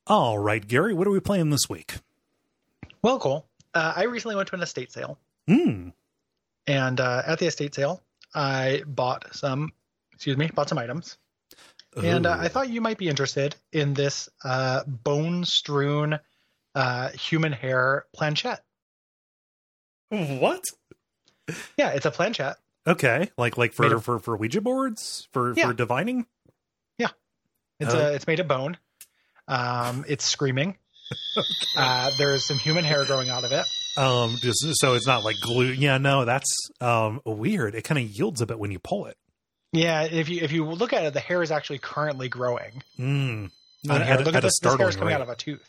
All right, Gary, what are we playing this week? Well, cool. I recently went to an estate sale. Hmm. And at the estate sale, I bought some items. Ooh. And I thought you might be interested in this bone-strewn human hair planchette. What? Yeah, it's a planchette. Okay, like for Ouija boards for divining. Yeah, it's made of bone. It's screaming. There's some human hair growing out of it. Just so it's not like glue. Yeah, no, that's weird. It kind of yields a bit when you pull it. Yeah, if you look at it, the hair is actually currently growing. Mm. Look at this. This hair is coming out of a tooth.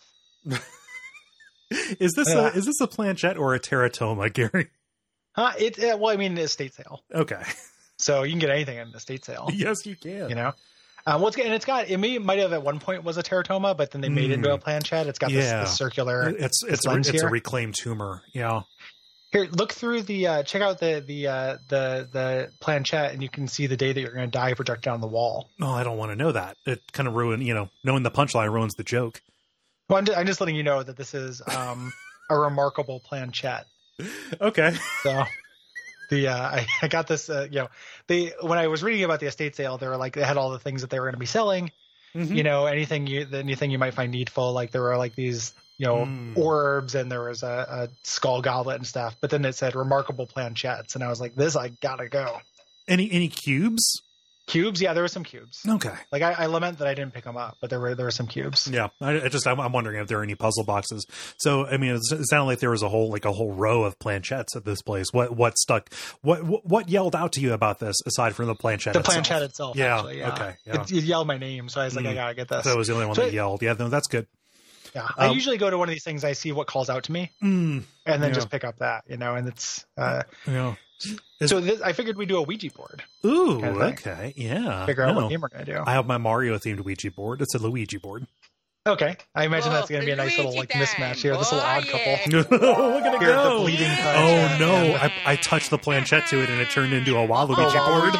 Is this a planchette or a teratoma, Gary? Well, I mean, it's estate sale. Okay. So you can get anything in an estate sale. Yes, you can. You know? It might have at one point was a teratoma, but then they made it into a planchette. It's got this circular. It's a reclaimed tumor. Yeah. Here, look through the check out the planchette, and you can see the day that you're going to die projected on the wall. Oh, I don't want to know that. It kind of knowing the punchline ruins the joke. Well, I'm just letting you know that this is a remarkable planchette. Okay. So I got this. When I was reading about the estate sale, they had all the things that they were going to be selling. Mm-hmm. Anything you might find needful. Like there were like these orbs, and there was a skull goblet and stuff. But then it said remarkable planchettes, and I was like, this I gotta go. Any cubes? Cubes, yeah, there were some cubes. Okay. Like I lament that I didn't pick them up, but there were some cubes. Yeah, I'm wondering if there are any puzzle boxes. So I mean, it sounded like there was a whole row of planchettes at this place. What stuck? What yelled out to you about this aside from the planchette? The planchette itself. Yeah. Actually, yeah. Okay. Yeah. It yelled my name, so I was like, I gotta get this. So it was the only one that yelled. Yeah, no, that's good. Yeah, I usually go to one of these things. I see what calls out to me, and then just pick up that. And it's So I figured we'd do a Ouija board. Ooh, okay, yeah. Figure out what game we're going to do. I have my Mario-themed Ouija board. It's a Luigi board. Okay. I imagine that's going to be a nice little mismatch here. This little odd couple. Look at it go. The bleeding oh, no. I touched the planchette to it, and it turned into a Waluigi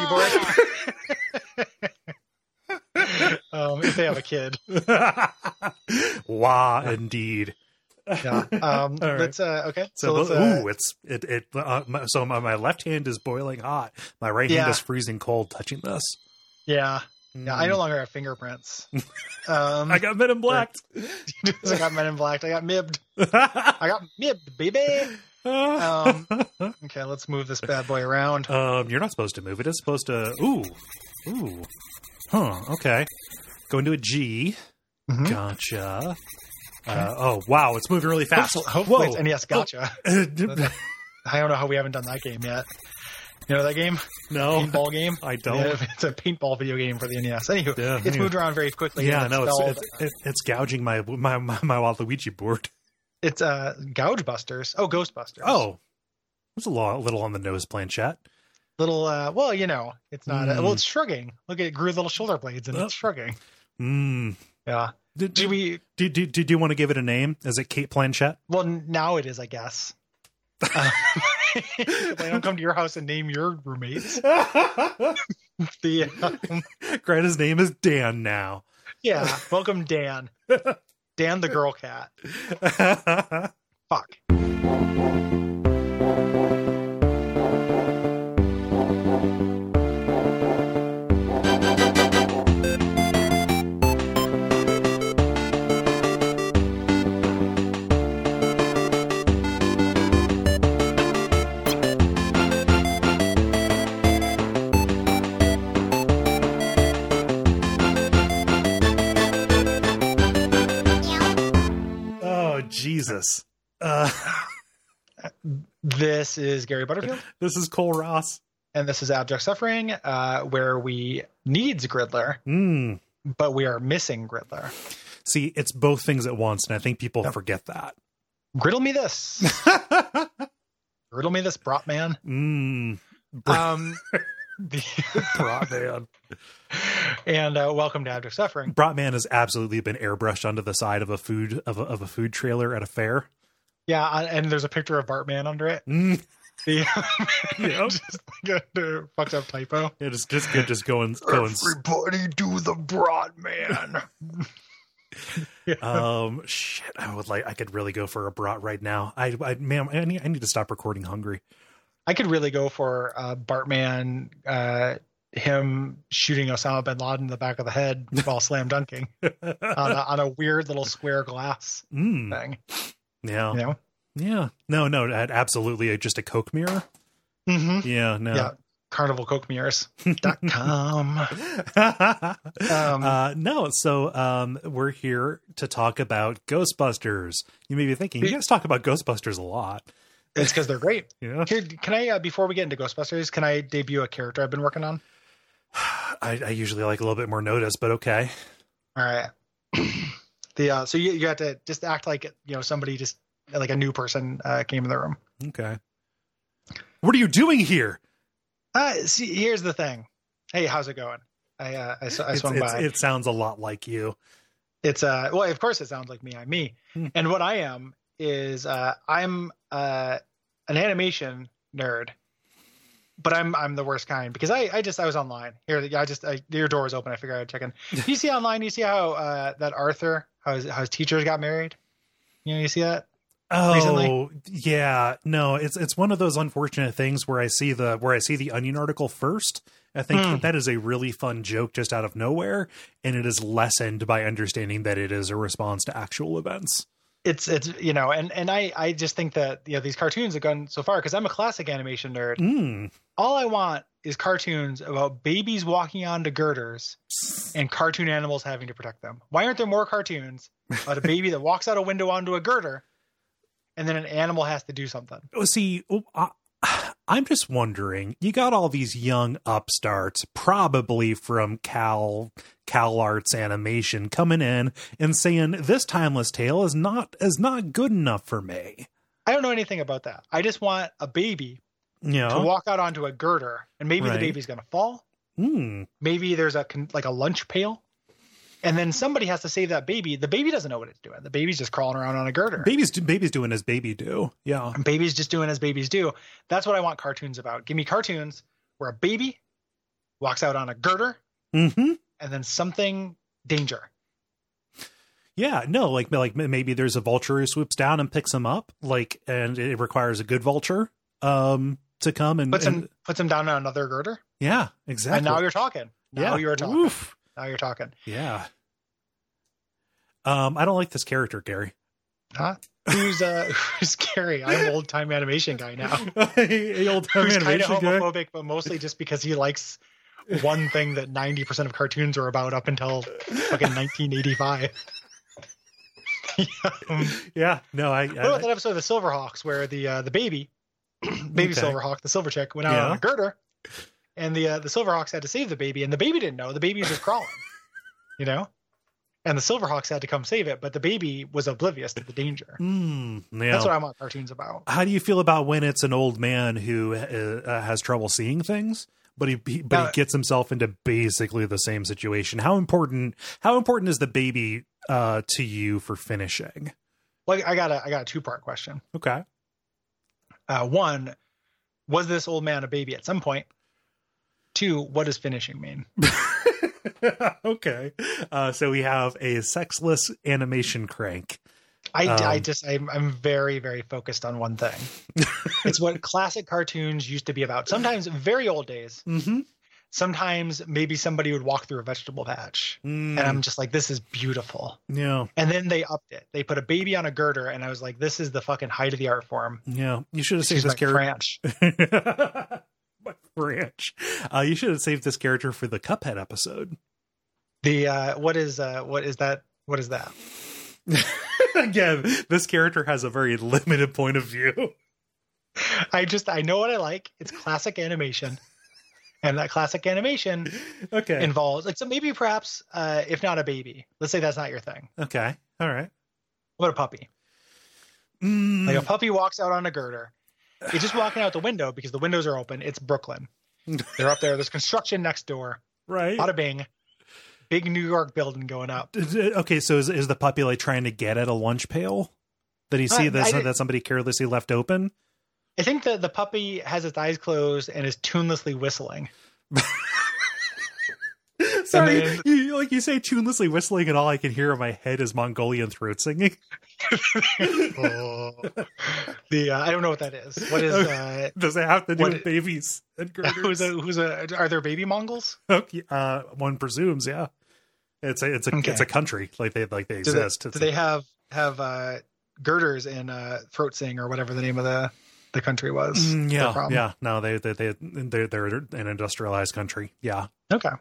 board. If they have a kid. Wah, indeed. Yeah. Right. Okay. So my left hand is boiling hot. My right hand is freezing cold touching this. Yeah. Yeah. I no longer have fingerprints. I got Men in Black. I got Men in Black. I got mibbed. I got mibbed, baby. Okay, let's move this bad boy around. You're not supposed to move it. It's supposed to. Ooh. Huh. Okay. Go into a G. Mm-hmm. Gotcha. Oh wow, it's moving really fast. Hopefully it's NES Gotcha. I don't know how we haven't done that game yet. You know that game? No. Paintball game? I don't. Yeah, it's a paintball video game for the NES. Anywho, it's moved around very quickly. Yeah, no, it's gouging my Waluigi board. It's Gouge Busters. Oh, Ghostbusters. Oh, it's a little on the nose planchette. Little, it's not. It's shrugging. Look, it grew little shoulder blades and it's shrugging. Yeah. Did you want to give it a name? Is it Kate Planchette? Well, now it is, I guess. I don't come to your house and name your roommates. Greta's name is Dan now. Yeah. Welcome, Dan. Dan the girl cat. Fuck. Jesus. This is Gary Butterfield. This is Cole Ross. And this is Abject Suffering, where we needs Gridler, but we are missing Gridler. See, it's both things at once, and I think people forget that. Griddle me this. Griddle me this, Bratman. Bratman. And welcome to Abject Suffering. Bratman has absolutely been airbrushed onto the side of a food trailer at a fair. Yeah, and there's a picture of Bartman under it. Just like a fucked up typo. It is just good. Just going. Everybody do the Bratman. Shit, I could really go for a brat right now. Man, I need to stop recording hungry. I could really go for Bartman, him shooting Osama bin Laden in the back of the head while slam dunking on a weird little square glass thing. Yeah. You know? Yeah. No, absolutely just a Coke mirror. Mm-hmm. Yeah, no. Yeah. CarnivalCokeMirrors.com. No, so we're here to talk about Ghostbusters. You may be thinking, you guys talk about Ghostbusters a lot. It's because they're great. Yeah. Here, can I, before we get into Ghostbusters, can I debut a character I've been working on? I usually like a little bit more notice, but okay. All right. So you have to just act like, somebody just like a new person came in the room. Okay. What are you doing here? See, here's the thing. Hey, how's it going? I swung by. It sounds a lot like you. It's well, of course it sounds like me. I'm me. And what I am is I'm an animation nerd, but I'm the worst kind because I was online here. Your door was open. I figured I'd check in. You see online, you see how that Arthur, how his teachers got married. You see that? Oh, recently? Yeah. No, it's one of those unfortunate things where I see the Onion article first. I think that is a really fun joke just out of nowhere, and it is lessened by understanding that it is a response to actual events. It's and I just think that these cartoons have gone so far because I'm a classic animation nerd. All I want is cartoons about babies walking onto girders and cartoon animals having to protect them. Why aren't there more cartoons about a baby that walks out a window onto a girder and then an animal has to do something? See, I'm just wondering, you got all these young upstarts, probably from Cal Arts Animation, coming in and saying this timeless tale is not good enough for me. I don't know anything about that. I just want a baby to walk out onto a girder, and maybe the baby's going to fall. Maybe there's a lunch pail. And then somebody has to save that baby. The baby doesn't know what it's doing. The baby's just crawling around on a girder. Baby's doing as baby do. Yeah. And baby's just doing as babies do. That's what I want cartoons about. Give me cartoons where a baby walks out on a girder and then something danger. Yeah, no, like maybe there's a vulture who swoops down and picks him up, and it requires a good vulture to come and puts him down on another girder. Yeah, exactly. And now you're talking. You're talking. Oof. Now you're talking. Yeah. I don't like this character, Gary. Huh? Who's Gary? I'm an old time animation guy now. Old time who's animation kind of homophobic, but mostly just because he likes one thing that 90% of cartoons are about up until fucking 1985. Yeah. No, what about that episode of the Silverhawks where the baby Silverhawk, the silver chick, went out on a girder, and the Silverhawks had to save the baby, and the baby didn't know. The baby was just crawling, and the Silverhawks had to come save it, but the baby was oblivious to the danger. That's what I want cartoons about. How do you feel about when it's an old man who has trouble seeing things, but he gets himself into basically the same situation? How important is the baby to you for finishing? Well, I got a 2-part question. Okay. One, was this old man a baby at some point? 2, what does finishing mean? Okay. So we have a sexless animation crank. I'm very, very focused on one thing. It's what classic cartoons used to be about. Sometimes very old days. Sometimes maybe somebody would walk through a vegetable patch and I'm just like, this is beautiful. Yeah. And then they upped it. They put a baby on a girder and I was like, this is the fucking height of the art form. Yeah. You should have saved this character. My branch. You should have saved this character for the Cuphead episode. What is that? Again, this character has a very limited point of view. I know what I like. It's classic animation. And that classic animation involves so maybe perhaps if not a baby, let's say that's not your thing. Okay. All right. What about a puppy? Like a puppy walks out on a girder. It's just walking out the window because the windows are open. It's Brooklyn. They're up there. There's construction next door. Right. Bada bing. Big New York building going up. Okay, so is the puppy like trying to get at a lunch pail that he see that somebody carelessly left open? I think that the puppy has its eyes closed and is tunelessly whistling. Sorry, then, you say tunelessly whistling, and all I can hear in my head is Mongolian throat singing. I don't know what that is. What is? Does it have to do with babies and girders? Are there baby Mongols? Okay, one presumes, yeah. It's a country like they exist. Do they have girders in throat sing or whatever the name of the country was? Yeah. No, they're an industrialized country. Yeah. Okay.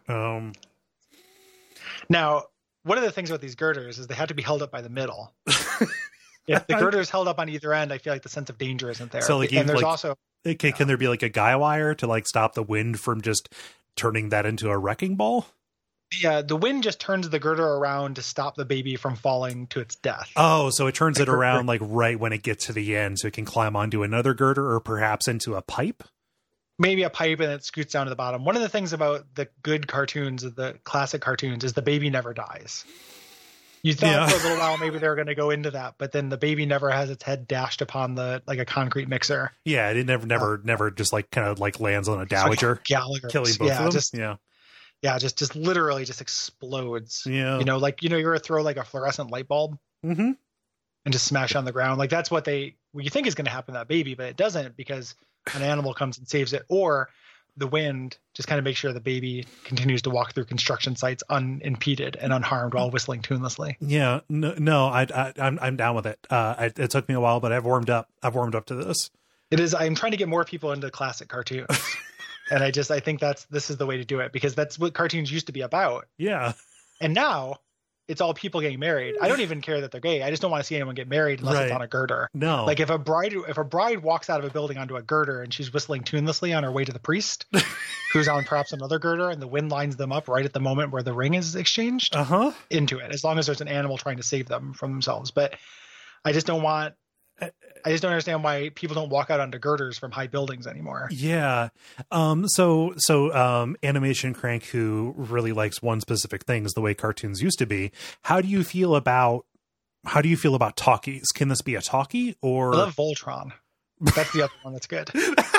Now, one of the things about these girders is they have to be held up by the middle. If the girder is held up on either end, I feel like the sense of danger isn't there. So, and there's also can there be like a guy wire to like stop the wind from just turning that into a wrecking ball? Yeah, the wind just turns the girder around to stop the baby from falling to its death. Oh, so it turns it around like right when it gets to the end so it can climb onto another girder or perhaps into a pipe? Maybe a pipe and it scoots down to the bottom. One of the things about the good cartoons, the classic cartoons, is the baby never dies. You thought for a little while maybe they were going to go into that, but then the baby never has its head dashed upon like a concrete mixer. Yeah, it never just like kind of like lands on a dowager, killing both of them. Just literally just explodes. Yeah, you ever throw like a fluorescent light bulb and just smash on the ground. Like that's what you think is going to happen to that baby, but it doesn't because an animal comes and saves it, or the wind just kind of makes sure the baby continues to walk through construction sites unimpeded and unharmed while whistling tunelessly. Yeah, no, I'm down with it. It took me a while, but I've warmed up to this. It is. I'm trying to get more people into classic cartoons. And I think this is the way to do it because that's what cartoons used to be about. Yeah. And now it's all people getting married. I don't even care that they're gay. I just don't want to see anyone get married unless it's on a girder. No. Like if a bride walks out of a building onto a girder and she's whistling tunelessly on her way to the priest, who's on perhaps another girder, and the wind lines them up right at the moment where the ring is exchanged into it, as long as there's an animal trying to save them from themselves. But I just don't understand why people don't walk out onto girders from high buildings anymore. Yeah. So Animation Crank, who really likes one specific thing, is the way cartoons used to be. How do you feel about talkies? Can this be a talkie or? I love Voltron. That's the other one that's good.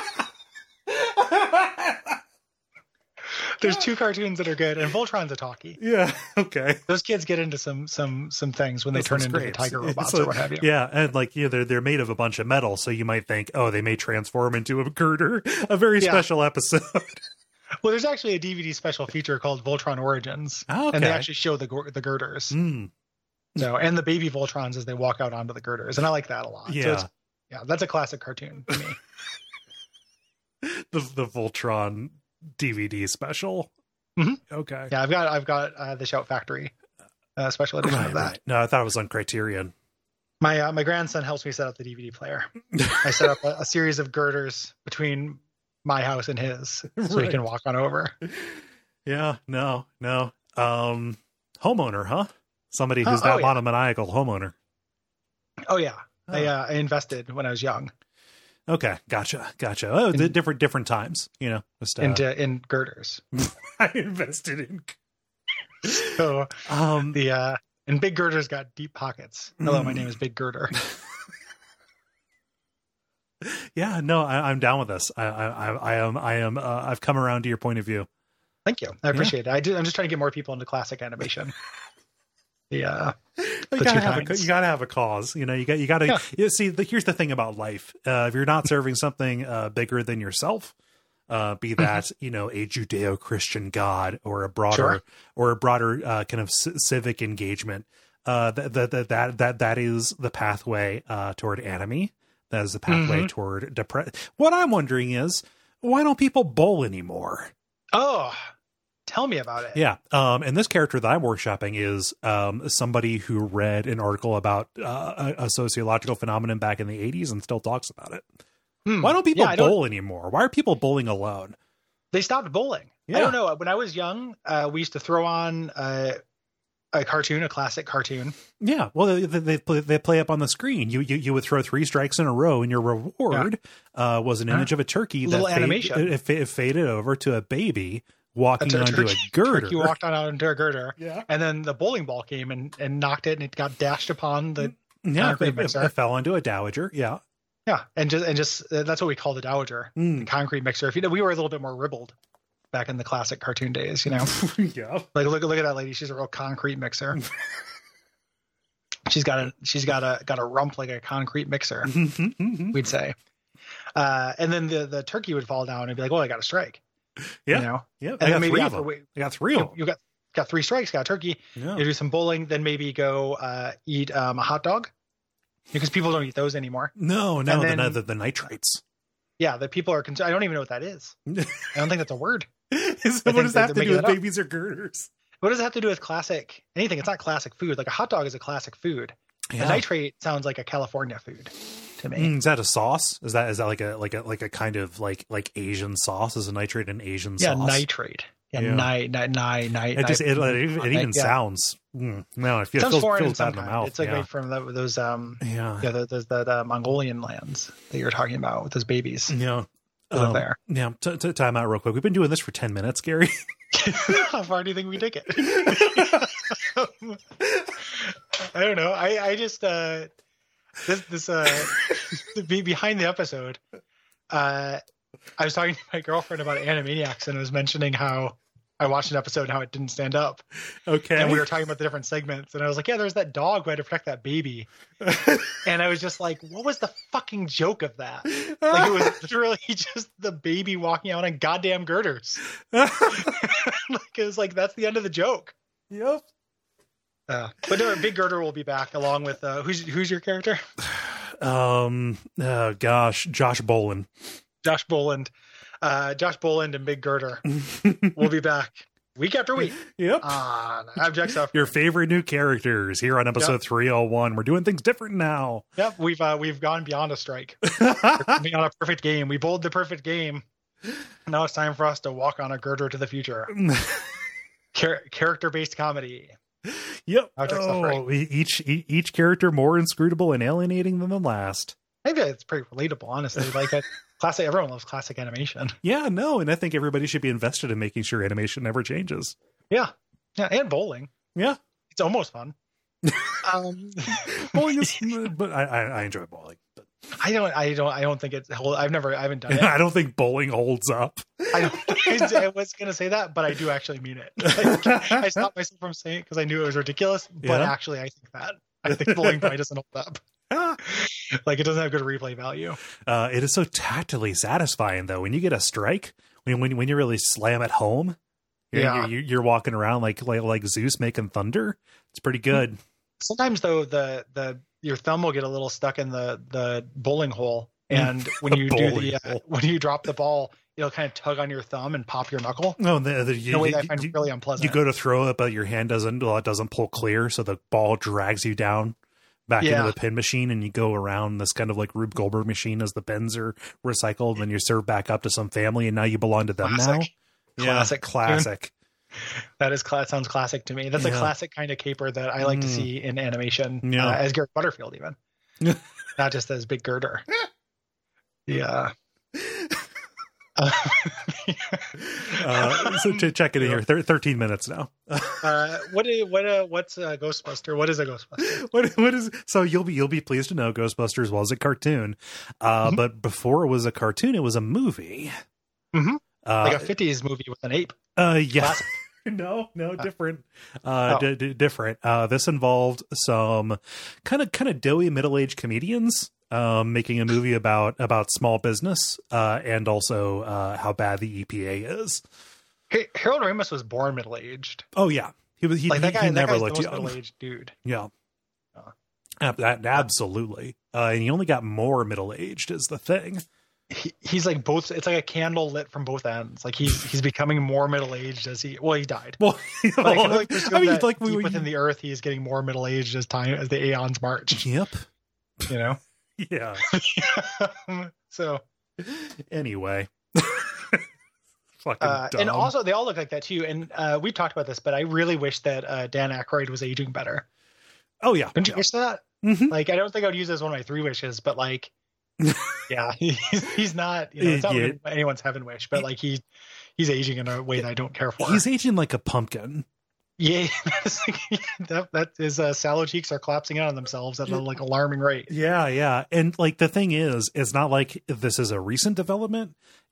There's two cartoons that are good, and Voltron's a talkie. Yeah. Okay. Those kids get into some things when they turn into the tiger robots or what have you. Yeah, and they're made of a bunch of metal, so you might think, oh, they may transform into a girder. A very special episode. Well, there's actually a DVD special feature called Voltron Origins, and they actually show the girders. So, and the baby Voltrons as they walk out onto the girders, and I like that a lot. Yeah. So that's a classic cartoon for me. the Voltron DVD special. Okay. Yeah, I've got the Shout Factory special edition of that. Right. No, I thought it was on Criterion. My grandson helps me set up the DVD player. I set up a series of girders between my house and his, so he can walk on over. Yeah. No. Homeowner, huh? Somebody who's that monomaniacal homeowner. Oh yeah. I invested when I was young. Okay, gotcha. Oh, different times, just in girders. I invested in. So and big girders got deep pockets. Hello, my name is Big Girder. Yeah, no, I'm down with this. I am. I've come around to your point of view. Thank you. I appreciate it. I'm just trying to get more people into classic animation. Yeah. You gotta have a cause. You gotta see. Here's the thing about life. If you're not serving something bigger than yourself, be that a Judeo-Christian God or a broader kind of civic engagement, that is the pathway toward anime. That is the pathway toward depression. What I'm wondering is, why don't people bowl anymore? Oh. Tell me about it. Yeah. And this character that I'm workshopping is somebody who read an article about a sociological phenomenon back in the 80s and still talks about it. Why don't people bowl anymore? Why are people bowling alone? They stopped bowling. Yeah. I don't know. When I was young, we used to throw on a classic cartoon. Yeah. Well, they play up on the screen. You would throw 3 strikes in a row, and your reward was an image of a turkey animation. It faded over to a baby walking onto a girder. You walked on out into a girder. Yeah. And then the bowling ball came and knocked it, and it got dashed upon the concrete mixer. It fell onto a dowager. Yeah. Yeah. And just that's what we call the dowager, the concrete mixer. We were a little bit more ribald. back in the classic cartoon days, you know. Yeah. Like look at that lady. She's a real concrete mixer. she's got a rump like a concrete mixer, we'd say. And then the turkey would fall down and be like, "Well, I got a strike." Yeah. You know? Yeah. And then maybe after I got 3 of them. You got 3 strikes, got a turkey. Yeah. You do some bowling, then maybe go eat a hot dog, because people don't eat those anymore. No, then, the nitrates. Yeah, the people are concerned. I don't even know what that is. I don't think that's a word. What does that have to do with babies or girders? What does it have to do with classic anything? It's not classic food. Like a hot dog is a classic food. Yeah. A nitrate sounds like a California food to me. Is that a sauce? Is that like a kind of like Asian sauce? Is a nitrate an Asian sauce? Yeah, nitrate. Yeah, It even sounds. No, it feels bad in the mouth. It's like made from those those Mongolian lands that you were talking about with those babies. Yeah. There. Yeah. Time out real quick. We've been doing this for 10 minutes, Gary. How far do you think we take it? I don't know. I just behind the episode, I was talking to my girlfriend about Animaniacs, and I was mentioning how I watched an episode and how it didn't stand up. Okay. And we were talking about the different segments, and I was like, yeah, there's that dog who had to protect that baby. And I was just like, what was the fucking joke of that? Like, it was literally just the baby walking out on goddamn girders. Like, it was like, that's the end of the joke. Yep. But no, Big Girder will be back along with who's your character? Oh gosh, Josh Boland. Josh Boland and Big Girder will be back week after week. Yep. On Abject Stuff. Your favorite new characters here on episode 301. We're doing things different now. Yep, we've gone beyond a strike. Beyond a perfect game. We bowled the perfect game. Now it's time for us to walk on a girder to the future. Character-based comedy. Yep. Each character more inscrutable and alienating than the last. I think that's pretty relatable, honestly. Like classic, everyone loves classic animation. Yeah, no, and I think everybody should be invested in making sure animation never changes. Yeah, and bowling. Yeah, it's almost fun. Bowling is, but I enjoy bowling. But. I don't think it's. I haven't done it. I don't think bowling holds up. I was gonna say that, but I do actually mean it. Like, I stopped myself from saying it because I knew it was ridiculous. But actually, I think that. I think bowling probably doesn't hold up. Like, it doesn't have good replay value. It is so tactily satisfying, though, when you get a strike. When you really slam it home. You're walking around like Zeus making thunder. It's pretty good. Sometimes though, your thumb will get a little stuck in the bowling hole, and when you when you drop the ball, it'll kind of tug on your thumb and pop your knuckle. No, way I find really unpleasant. You go to throw it, but your hand doesn't pull clear, so the ball drags you down back into the pin machine, and you go around this kind of like Rube Goldberg machine as the pins are recycled, and you serve back up to some family, and now you belong to them. Classic. Classic. That sounds classic to me. That's a classic kind of caper that I like to see in animation, as Garrett Butterfield, even not just as Big Girder. Yeah. So to check it in here, 13 minutes now. What's a Ghostbuster? What is a Ghostbuster? What is, so you'll be pleased to know Ghostbusters was a cartoon, but before it was a cartoon, it was a movie. Mm-hmm. Like a 50s movie with an ape. Yeah. No, different. Different. This involved some kind of doughy middle-aged comedians making a movie about small business and also how bad the EPA is. Hey, Harold Ramis was born middle-aged. Oh yeah, he never looked young. Middle-aged dude. Yeah. Absolutely. And he only got more middle-aged is the thing. He's like both. It's like a candle lit from both ends. Like he's becoming more middle aged as he died. Well, within the earth, he's getting more middle aged as the aeons march. Yep. You know. Yeah. So anyway. Fucking dumb. And also they all look like that too. And we talked about this, but I really wish that Dan Aykroyd was aging better. Oh yeah. Don't you wish that? Mm-hmm. Like, I don't think I would use it as one of my 3 wishes, but like. Yeah, he's not. It's not anyone's heaven wish, but like he's aging in a way that I don't care for. He's aging like a pumpkin. Yeah, that is. Sallow cheeks are collapsing in on themselves at a like alarming rate. Yeah, and like the thing is, it's not like this is a recent development.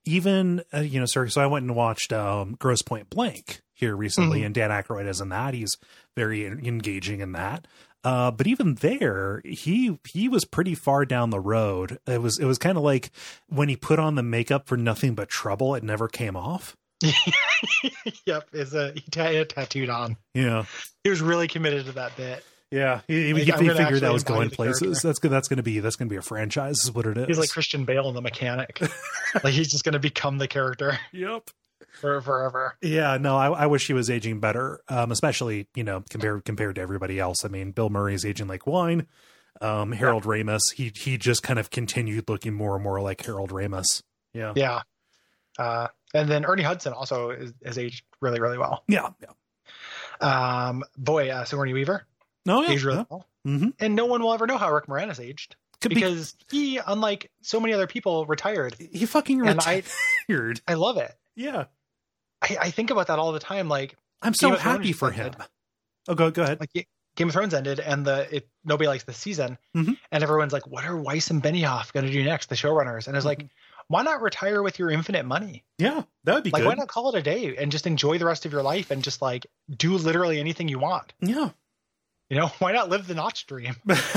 even so I went and watched Grosse Point Blank here recently, and Dan Aykroyd is in that. He's very engaging in that. But even there, he was pretty far down the road. It was kind of like when he put on the makeup for Nothing But Trouble, it never came off. Yep, he had it tattooed on. Yeah, he was really committed to that bit. Yeah, he figured that was going places. That's good. That's gonna be a franchise. Is what it is. He's like Christian Bale in The Mechanic. Like he's just gonna become the character. Yep. For forever. Yeah, no, I wish he was aging better, especially compared to everybody else. I mean, Bill Murray's aging like wine. Harold Ramis, he just kind of continued looking more and more like Harold Ramis. Yeah, yeah. And then Ernie Hudson also has aged really, really well. Yeah, yeah. Sigourney Weaver. Oh yeah, aged really well. Mm-hmm. And no one will ever know how Rick Moranis aged because he, unlike so many other people, retired. He fucking retired. I love it. Yeah. I think about that all the time. Like, I'm so happy for him. Oh, go ahead. Like Game of Thrones ended, and nobody likes the season, and everyone's like, "What are Weiss and Benioff going to do next?" The showrunners, and it's like, why not retire with your infinite money? Yeah, that would be like, good. Why not call it a day and just enjoy the rest of your life and just like do literally anything you want? Yeah. Why not live the Notch dream?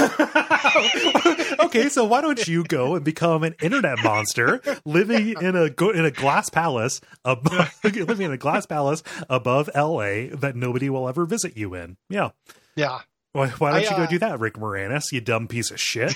Okay, so why don't you go and become an internet monster living in a glass palace above LA that nobody will ever visit you in? Yeah. Yeah. Why don't you go do that, Rick Moranis, you dumb piece of shit?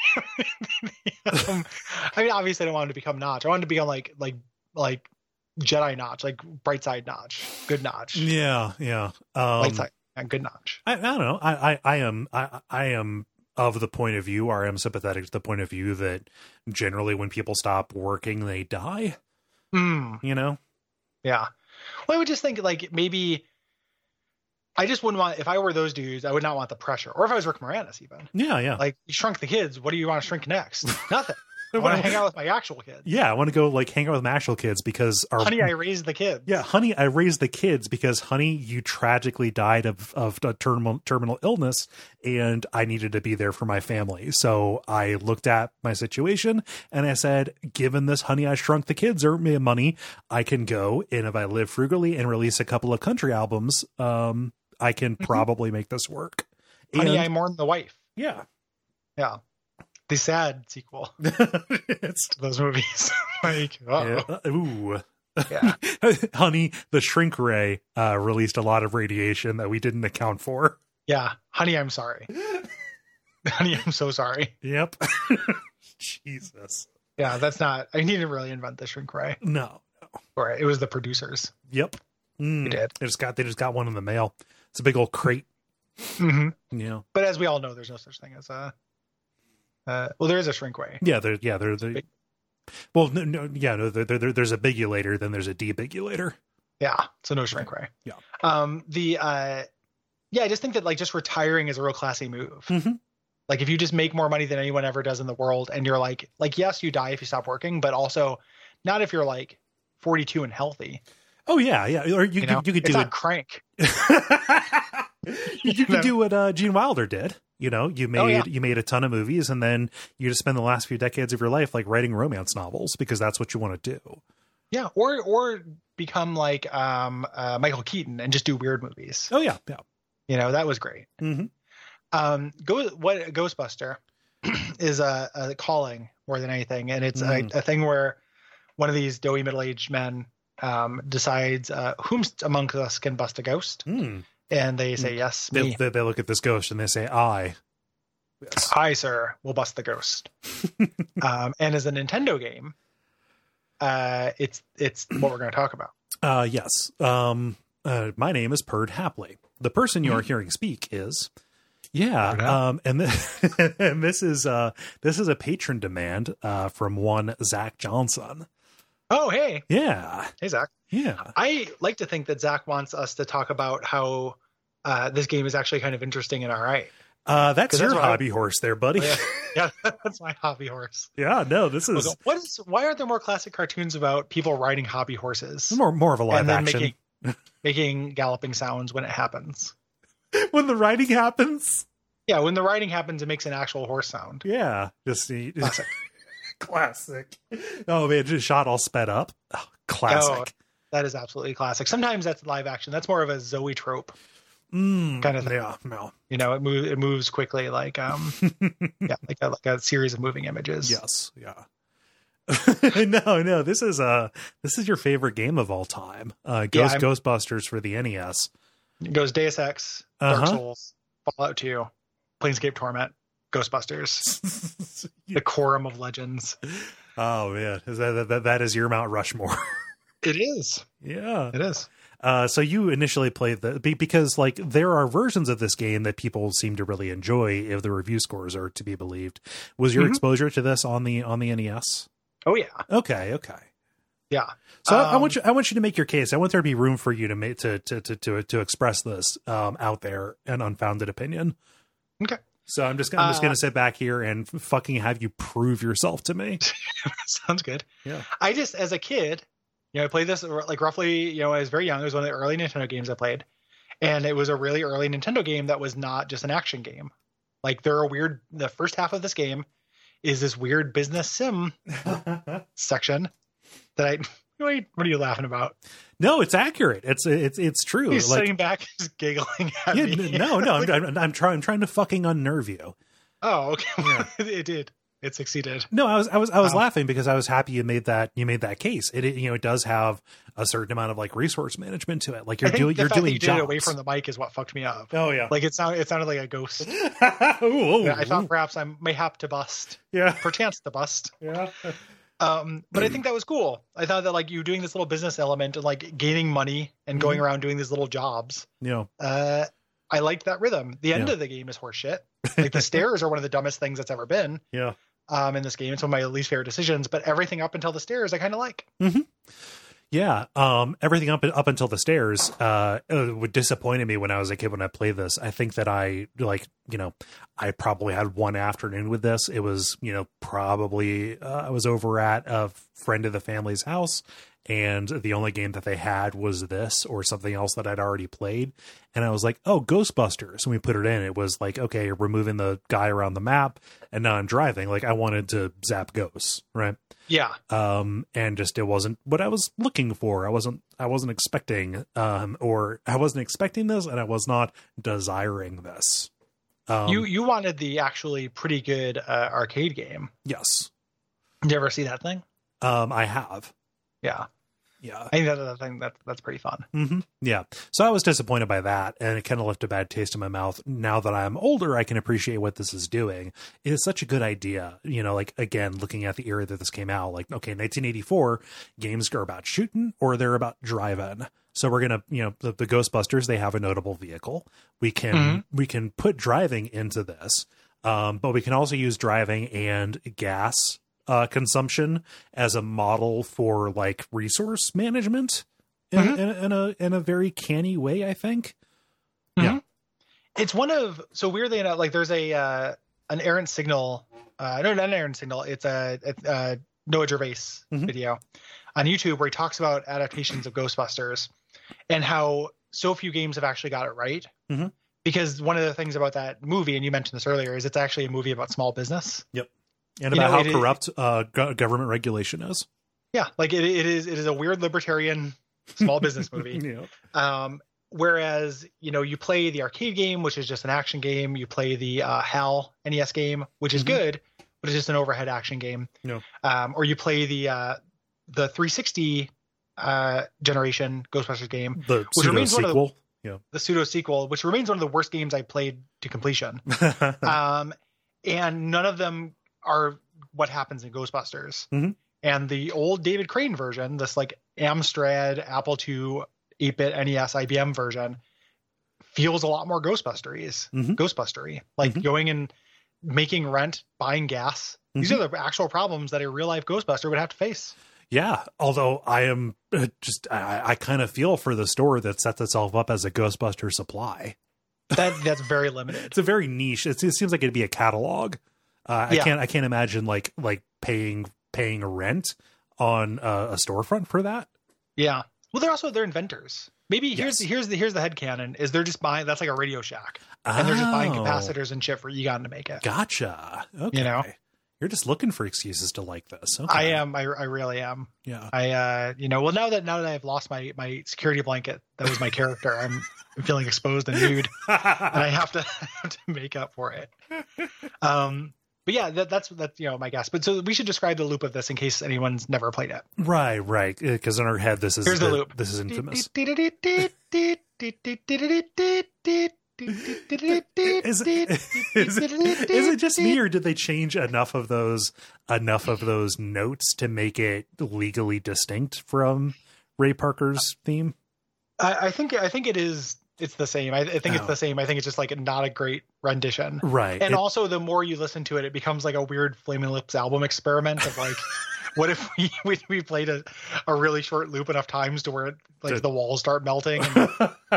I mean, obviously I don't want him to become Notch. I want him to become like Jedi Notch, like bright side Notch, good Notch. Yeah, yeah. Light side. Good Notch. I don't know. I am of the point of view, or I am sympathetic to the point of view that generally when people stop working, they die. Yeah. Well, I would just think like maybe I just wouldn't want, if I were those dudes, I would not want the pressure. Or if I was Rick Moranis even. Yeah, yeah. Like you shrunk the kids. What do you want to shrink next? Nothing. I want to hang out with my actual kids. Yeah, I want to go like hang out with my actual kids because honey, I raised the kids. Yeah, honey, I raised the kids because honey, you tragically died of a terminal illness, and I needed to be there for my family. So I looked at my situation and I said, given this Honey, I Shrunk the Kids or money, I can go, and if I live frugally and release a couple of country albums, I can probably make this work. Honey, I Mourned the Wife. Yeah. Yeah. The sad sequel to those movies. Like, yeah. Ooh. Yeah. Honey, the Shrink Ray released a lot of radiation that we didn't account for. Yeah. Honey, I'm sorry. Honey, I'm so sorry. Yep. Jesus. Yeah, that's not, I didn't really invent the Shrink Ray. No. Or it was the producers. Yep. They did. They just got one in the mail. It's a big old crate. Mm-hmm. Yeah. But as we all know, there's no such thing as a well, there is a Shrink Ray. Yeah, there's well, there's a bigulator, then there's a debigulator. Yeah, so no Shrink Ray. Yeah. I just think that like just retiring is a real classy move. Mm-hmm. Like if you just make more money than anyone ever does in the world, and you're like yes, you die if you stop working, but also not if you're like 42 and healthy. Oh yeah, yeah. Or you could do it. Crank. You could do what Gene Wilder did. You made a ton of movies, and then you just spend the last few decades of your life like writing romance novels because that's what you want to do. Yeah, or become like Michael Keaton and just do weird movies. Oh yeah, yeah. That was great. Mm-hmm. Ghostbuster is a calling more than anything, and it's a thing where one of these doughy middle-aged men decides whom amongst us can bust a ghost. And they say, yes, me. They look at this ghost and they say, I. Yes. I, sir, will bust the ghost. And as a Nintendo game, it's what we're going to talk about. Yes. My name is Perd Hapley. The person you are hearing speak is... Yeah. And this is a patron demand from one Zach Johnson. Oh, hey. Yeah. Hey, Zach. Yeah. I like to think that Zach wants us to talk about how this game is actually kind of interesting and all right. That's your hobby horse there, buddy. Yeah, that's my hobby horse. Yeah, no, this is... Why aren't there more classic cartoons about people riding hobby horses? More of a live action. Making galloping sounds when it happens. When the riding happens? Yeah, when the riding happens, it makes an actual horse sound. Yeah. Just classic. Classic. Oh man, just shot all sped up. Oh, classic. Oh, that is absolutely classic. Sometimes that's live action. That's more of a Zoe trope kind of thing. Yeah, no. It moves quickly, like like a series of moving images. Yes, yeah. No. This is your favorite game of all time. Ghostbusters for the NES. It goes Deus Ex, Dark Souls, Fallout 2, Planescape Torment, Ghostbusters, the quorum of legends. Oh man, is that is your Mount Rushmore? It is. Yeah, it is. So you initially played because like there are versions of this game that people seem to really enjoy if the review scores are to be believed. Was your exposure to this on the NES? Oh yeah. Okay. Yeah. So I want you to make your case. I want there to be room for you to express this out there an unfounded opinion. Okay. So I'm just gonna sit back here and fucking have you prove yourself to me. Sounds good. Yeah. I just, as a kid, I played this like roughly, I was very young. It was one of the early Nintendo games I played, and it was a really early Nintendo game that was not just an action game. Like the first half of this game is this weird business sim section that what are you laughing about? No, it's accurate. It's true. He's sitting back, just giggling at me. No. I'm trying to fucking unnerve you. Oh, okay. Yeah. It did. It succeeded. No, I was laughing because I was happy you made that case. It does have a certain amount of like resource management to it. Like you're doing jobs. You did it away from the mic is what fucked me up. Oh yeah. Like it sounded like a ghost. Ooh. I thought perhaps I may have to bust. Yeah. Perchance to bust. Yeah. But I think that was cool. I thought that like you doing this little business element and like gaining money and going around doing these little jobs. Yeah. I liked that rhythm. The end of the game is horseshit. Like the stairs are one of the dumbest things that's ever been. Yeah. In this game, it's one of my least favorite decisions. But everything up until the stairs, I kind of like. Mm-hmm. Yeah. Everything up until the stairs disappointed me when I was a kid when I played this. I think that I probably had one afternoon with this. It was, probably I was over at a friend of the family's house, and the only game that they had was this or something else that I'd already played. And I was like, oh, Ghostbusters. And we put it in. It was like, okay, you're removing the guy around the map, and now I'm driving. Like I wanted to zap ghosts, right? Yeah. And just it wasn't what I was looking for. I wasn't expecting or I wasn't expecting this, and I was not desiring this. You wanted the actually pretty good arcade game. Yes. Did you ever see that thing? I have. Yeah. Yeah. I think that's pretty fun. Mm-hmm. Yeah. So I was disappointed by that, and it kind of left a bad taste in my mouth. Now that I'm older, I can appreciate what this is doing. It is such a good idea. Like, again, looking at the era that this came out, like, okay, 1984, games are about shooting or they're about driving. So we're going to, the Ghostbusters, they have a notable vehicle. We can put driving into this, but we can also use driving and gas consumption as a model for like resource management in a very canny way, I think. Yeah. It's so weirdly enough, like there's an errant signal, no, not an errant signal. It's a Noah Gervais video on YouTube where he talks about adaptations of Ghostbusters and how so few games have actually got it right. Mm-hmm. Because one of the things about that movie, and you mentioned this earlier, is it's actually a movie about small business. Yep. And about how corrupt government regulation is. Yeah, like it is a weird libertarian small business movie. Yeah. Whereas, you play the arcade game, which is just an action game. You play the HAL NES game, which is good, but it's just an overhead action game. No. Or you play the 360 generation Ghostbusters game, the pseudo sequel. The pseudo sequel, which remains one of the worst games I played to completion. And none of them are what happens in Ghostbusters. Mm-hmm. And the old David Crane version, this like Amstrad Apple II 8-bit NES IBM version, feels a lot more Ghostbustery. Like going and making rent, buying gas. These are the actual problems that a real life Ghostbuster would have to face. Yeah, although I am I kind of feel for the store that sets itself up as a Ghostbuster supply. That's very limited. It's a very niche. It seems like it'd be a catalog. I can't imagine like paying rent on a storefront for that. Yeah. Well, they're inventors. Maybe here's the headcanon is they're just buying, that's like a Radio Shack. And they're just buying capacitors and shit for Egon to make it. Gotcha. Okay. You're just looking for excuses to like this. Okay. I am. I really am. Yeah. Well, now that I've lost my security blanket, that was my character. I'm feeling exposed and nude, and I have to make up for it. But yeah, that's my guess. But so we should describe the loop of this in case anyone's never played it. Right. Because in our head, here's the loop. This is infamous. Is it just me, or did they change enough of those notes to make it legally distinct from Ray Parker's theme? I think it is. It's the same. I think it's the same. I think it's just like not a great rendition. Right. And also the more you listen to it, it becomes like a weird Flaming Lips album experiment of like, what if we played a really short loop enough times to where the walls start melting and,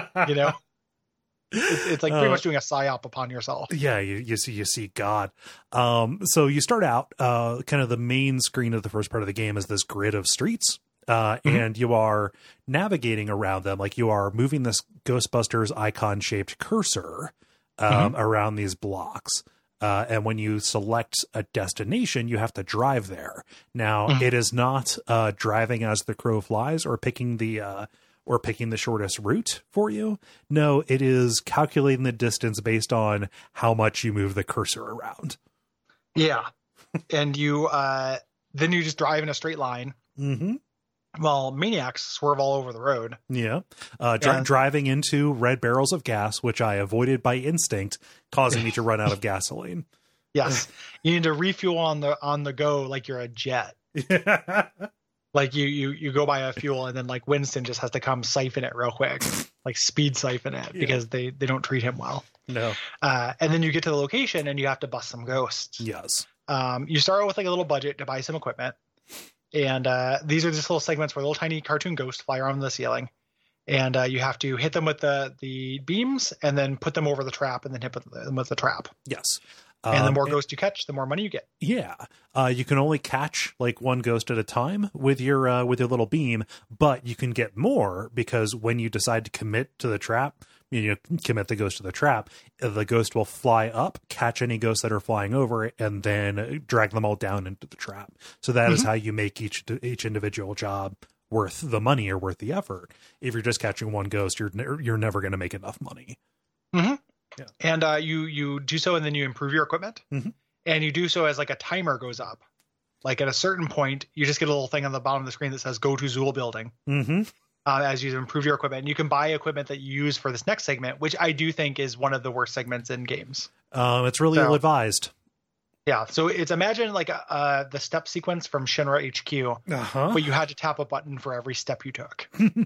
It's like pretty much doing a psyop upon yourself. Yeah, you see God. So you start out kind of the main screen of the first part of the game is this grid of streets. And you are navigating around them, like you are moving this Ghostbusters icon shaped cursor around these blocks. And when you select a destination, you have to drive there. Now, it is not driving as the crow flies or picking the shortest route for you. No, it is calculating the distance based on how much you move the cursor around. Yeah. And you then you just drive in a straight line. Mm-hmm. Well, maniacs swerve all over the road. Yeah. Driving into red barrels of gas, which I avoided by instinct, causing me to run out of gasoline. Yes. You need to refuel on the go like you're a jet. Like you go buy a fuel and then like Winston just has to come siphon it real quick, like speed siphon it because they don't treat him well. No. And then you get to the location and you have to bust some ghosts. Yes. You start with like a little budget to buy some equipment. And these are just little segments where little tiny cartoon ghosts fly around the ceiling. And you have to hit them with the beams and then put them over the trap and then hit them with the trap. Yes. And the more ghosts you catch, the more money you get. Yeah. You can only catch like one ghost at a time with your little beam, but you can get more because when you decide to commit to the trap, commit the ghost to the trap, the ghost will fly up, catch any ghosts that are flying over it, and then drag them all down into the trap. So that is how you make each individual job worth the money or worth the effort. If you're just catching one ghost, you're never going to make enough money. Mm-hmm. Yeah. And you do so, and then you improve your equipment, and you do so as like a timer goes up. Like at a certain point, you just get a little thing on the bottom of the screen that says "Go to Zool Building." As you improve your equipment, and you can buy equipment that you use for this next segment, which I do think is one of the worst segments in games. It's really ill advised. Yeah. So it's imagine like the step sequence from Shinra HQ, but you had to tap a button for every step you took.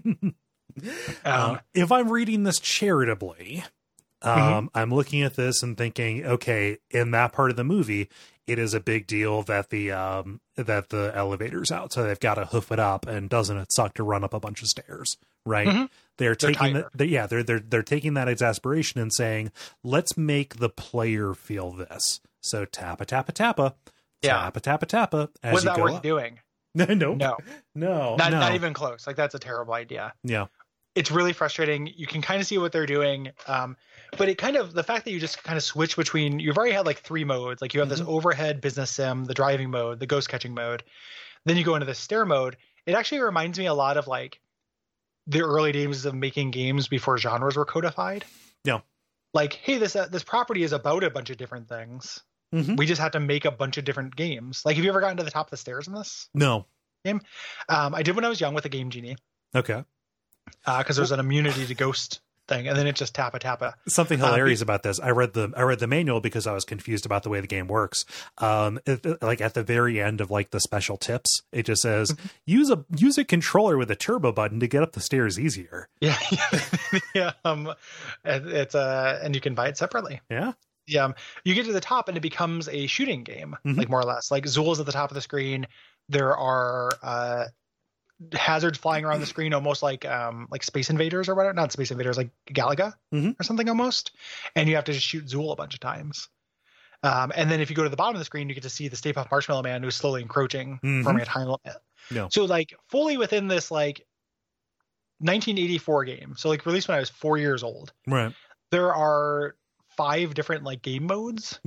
If I'm reading this charitably. I'm looking at this and thinking, okay, in that part of the movie, it is a big deal that the elevator's out, so they've got to hoof it up, and doesn't it suck to run up a bunch of stairs, right? They're taking they're taking that exasperation and saying, let's make the player feel this. So tappa tappa tappa, tappa tappa tappa. Was that worth doing? No, not even close. Like that's a terrible idea. Yeah. It's really frustrating. You can kind of see what they're doing. But it kind of, the fact that you just kind of switch between, you've already had like 3 modes. Like you have this overhead business sim, the driving mode, the ghost catching mode. Then you go into the stair mode. It actually reminds me a lot of like the early days of making games before genres were codified. Yeah. Like, hey, this property is about a bunch of different things. We just had to make a bunch of different games. Like, have you ever gotten to the top of the stairs in this? No. Game? I did when I was young with a Game Genie. Okay. Because there's an immunity to ghost thing, and then it just tappa. Something hilarious about this. I read the manual because I was confused about the way the game works. Like at the very end of like the special tips, it just says use a controller with a turbo button to get up the stairs easier. Yeah. Yeah. It's and you can buy it separately. Yeah. Yeah. You get to the top and it becomes a shooting game, like more or less. Like Zool's at the top of the screen. There are hazards flying around the screen, almost like Space Invaders or whatever. Not Space Invaders, like Galaga or something almost. And you have to just shoot Zool a bunch of times. And then if you go to the bottom of the screen, you get to see the Stay Puft Marshmallow Man who's slowly encroaching, forming a time limit. No. So like fully within this like 1984 game, so like released when I was 4 years old. Right. There are 5 different like game modes. No.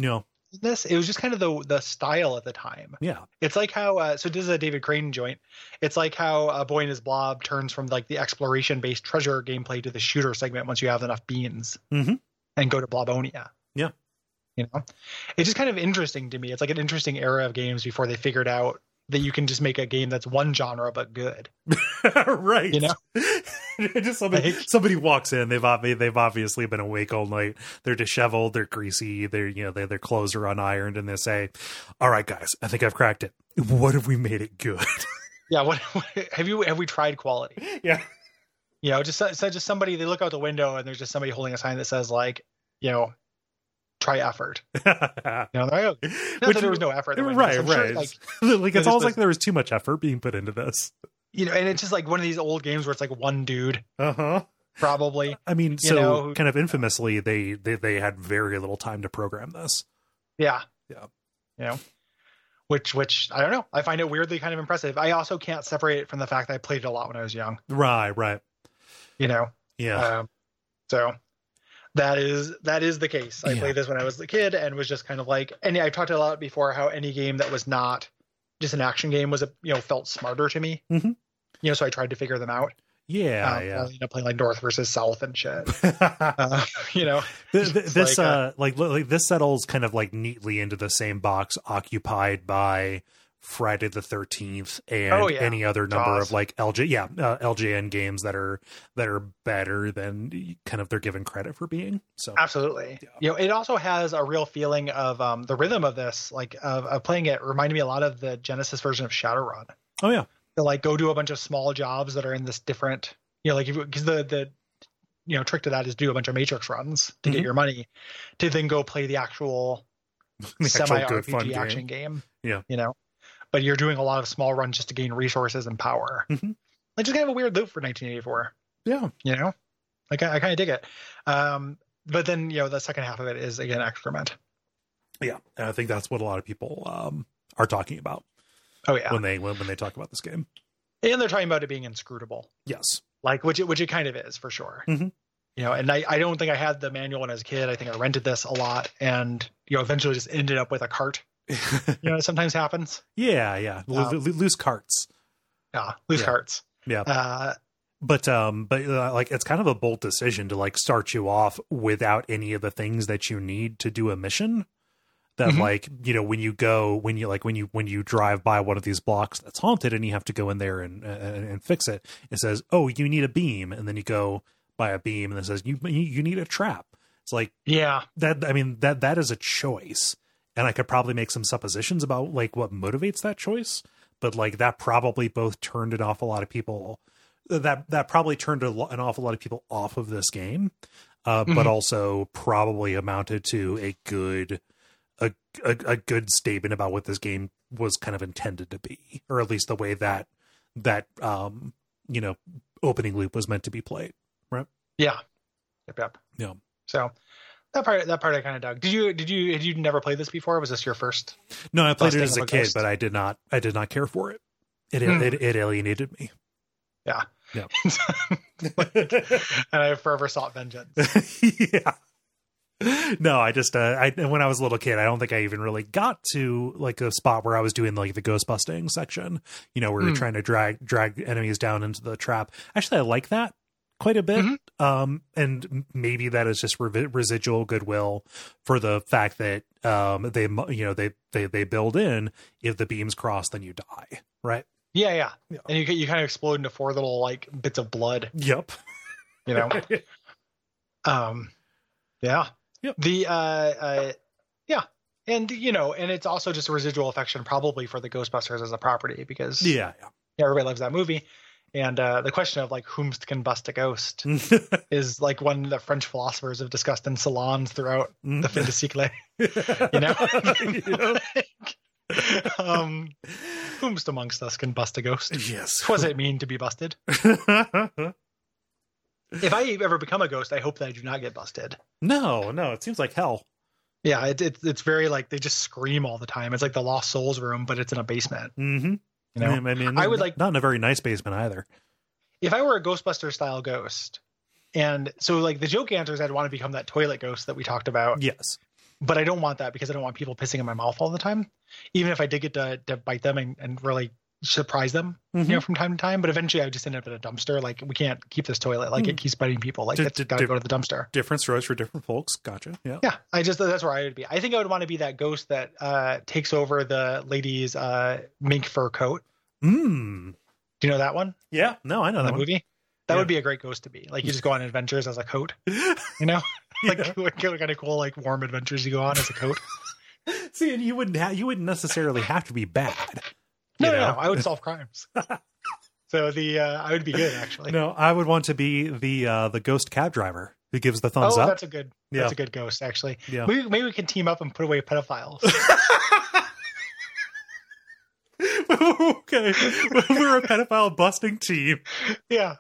this. It was just kind of the style at the time. Yeah. It's like how so this is a David Crane joint. It's like how Boy and His Blob turns from like the exploration based treasure gameplay to the shooter segment once you have enough beans and go to Blobonia. Yeah. You know, it's just kind of interesting to me. It's like an interesting era of games before they figured out that you can just make a game that's one genre but good. Right. You know, just somebody walks in. They've obviously been awake all night. They're disheveled. They're greasy. Their clothes are unironed, and they say, "All right, guys, I think I've cracked it. What if we made it good?" Yeah. What have we tried quality? Yeah. You know, just somebody. They look out the window and there's just somebody holding a sign that says like, you know, try effort. You know, not that there was no effort. Right. Sure, like it's almost like there was too much effort being put into this. You know, and it's just like one of these old games where it's like one dude. Probably. I mean, so kind of infamously, they had very little time to program this. Yeah. Yeah. You know, which I don't know. I find it weirdly kind of impressive. I also can't separate it from the fact that I played it a lot when I was young. Right. You know. Yeah. So that is the case. I played this when I was a kid and was just kind of like, and I've talked a lot before how any game that was not just an action game was felt smarter to me. You know, so I tried to figure them out. Yeah. I ended up playing like North versus South and shit. You know, this settles kind of like neatly into the same box occupied by Friday the 13th and any other number of like LJN games that are better than kind of they're given credit for being. So absolutely. You know, it also has a real feeling of the rhythm of this, like of playing it reminded me a lot of the Genesis version of Shadowrun. Oh yeah. To like go do a bunch of small jobs that are in this different, you know, like because the trick to that is do a bunch of Matrix runs to get your money to then go play the actual semi RPG action game. Yeah. You know, but you're doing a lot of small runs just to gain resources and power. Like just kind of a weird loop for 1984. Yeah. You know, like I kind of dig it. But then, you know, the second half of it is again excrement. Yeah. And I think that's what a lot of people are talking about. Oh yeah. When they talk about this game. And they're talking about it being inscrutable. Yes. Like which it kind of is for sure. You know, and I don't think I had the manual when I was a kid. I think I rented this a lot and, you know, eventually just ended up with a cart. You know, it sometimes happens. Yeah. Loose carts. Yeah. Loose carts. Yeah. But like it's kind of a bold decision to like start you off without any of the things that you need to do a mission. That like, you know, when you drive by one of these blocks that's haunted and you have to go in there and fix it, it says, "Oh, you need a beam," and then you go buy a beam and it says you need a trap. It's like, that is a choice, and I could probably make some suppositions about like what motivates that choice, but like that probably both turned an awful lot of people that probably turned an awful lot of people off of this game, but also probably amounted to a good statement about what this game was kind of intended to be, or at least the way that you know, opening loop was meant to be played, right? Yeah. Yeah. So that part I kind of dug. Had you never played this before? Was this your first? No, I played it as a kid, but I did not care for it. It alienated me. Yeah. And I forever sought vengeance. Yeah. No, I just when I was a little kid, I don't think I even really got to like a spot where I was doing like the ghost busting section, you know, where you're trying to drag enemies down into the trap. Actually, I like that quite a bit. And maybe that is just residual goodwill for the fact that they build in, if the beams cross, then you die, right? Yeah. And you kind of explode into 4 little like bits of blood. Yep. You know. Yeah. Yep. And you know, and it's also just a residual affection probably for the Ghostbusters as a property, because everybody loves that movie. And the question of like whomst can bust a ghost is like one that French philosophers have discussed in salons throughout the fin de siècle. You know? Whomst amongst us can bust a ghost? Yes. What does it mean to be busted? If I ever become a ghost, I hope that I do not get busted. No, it seems like hell. Yeah, it's very like they just scream all the time. It's like the Lost Souls room, but it's in a basement. You know, I mean, I would like not in a very nice basement either. If I were a Ghostbuster style ghost, and so like the joke answer is I'd want to become that toilet ghost that we talked about. Yes. but I don't want that because I don't want people pissing in my mouth all the time. Even if I did get to bite them and really surprise them, from time to time. But eventually I just end up in a dumpster. Like, we can't keep this toilet. Like, it keeps biting people. Like, it's got to go to the dumpster. Different stories for different folks. Gotcha. Yeah. Yeah. That's where I would be. I think I would want to be that ghost that takes over the lady's mink fur coat. Do you know that one? Yeah. No, I know that movie. That would be a great ghost to be. Like, you just go on adventures as a coat, like what kind of cool, like, warm adventures you go on as a coat. See, and you wouldn't necessarily have to be bad. No, I would solve crimes. So I would be good, actually. No, I would want to be the ghost cab driver who gives the thumbs up. That's a good ghost, actually. Yeah. Maybe we can team up and put away pedophiles. Okay, we're a pedophile busting team. Yeah.